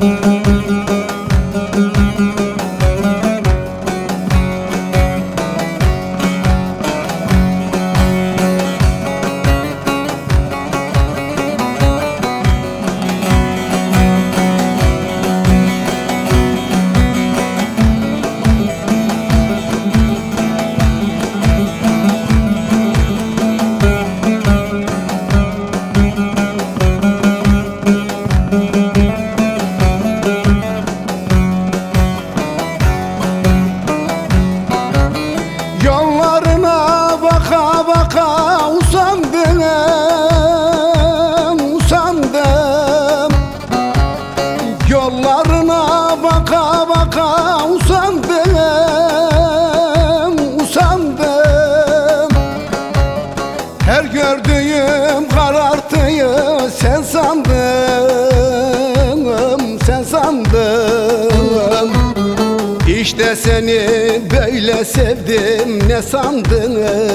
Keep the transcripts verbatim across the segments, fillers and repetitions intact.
Yollarına baka baka usandım, usandım. Yollarına baka baka usandım, usandım. Her gördüğüm karartıyı sen sandım, sen sandım. İşte seni böyle sevdim, ne sandın,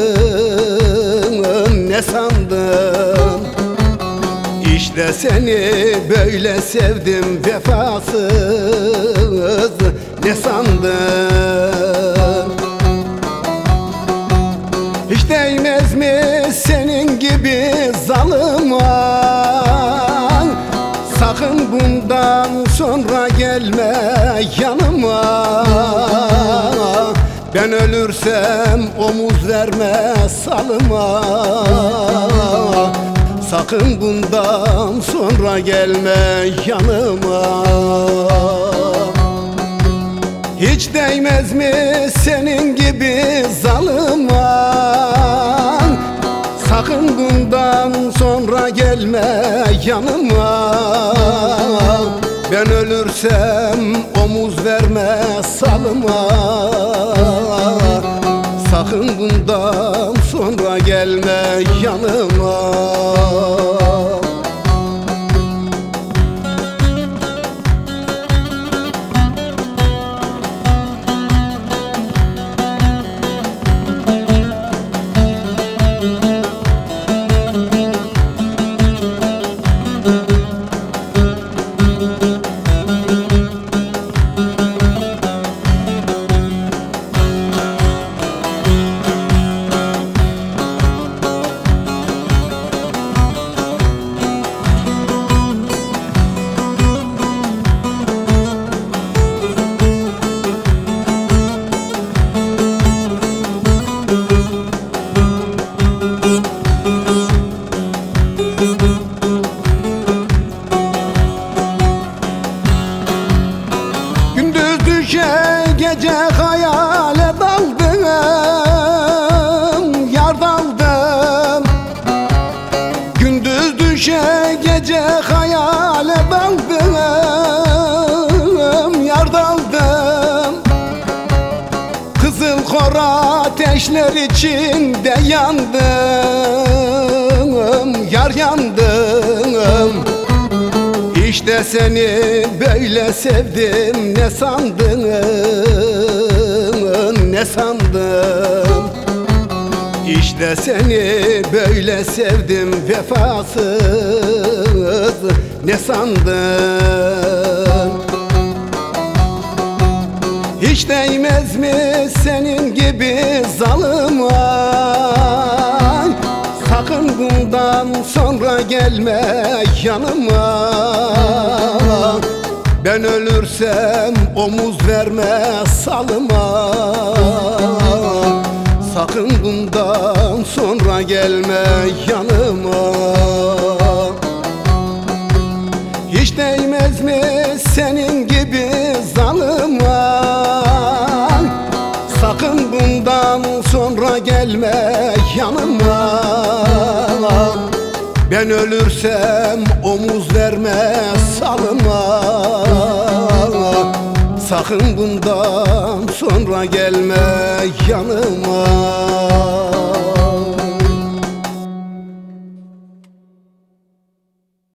ne sandın? İşte seni böyle sevdim, vefasız, ne sandın? Hiç değmez mi senin gibi zalıma? Sakın bundan sonra gelme yanıma. Ben ölürsem omuz verme salıma. Sakın bundan sonra gelme yanıma. Hiç değmez mi senin gibi zalıma? Sakın bundan sonra gelme yanıma. Ben ölürsem omuz verme salıma. Sakın bundan sonra gelme yanıma. Gece hayale daldım, yar daldım. Gündüz düşe gece hayale daldım, yar daldım. Kızıl kor ateşler içinde yandım, yar yandım. İşte seni böyle sevdim, ne sandın, ne sandın? İşte seni böyle sevdim, vefasız, ne sandın? Hiç değmez mi senin gibi zalıma? Sakın bundan sonra gelme yanıma. Ben ölürsem omuz verme salıma. Sakın bundan sonra gelme yanıma. Hiç değmez mi senin gibi zalıma? Sakın bundan sonra gelme yanıma. Ben ölürsem omuz verme salıma. Sakın bundan sonra gelme yanıma.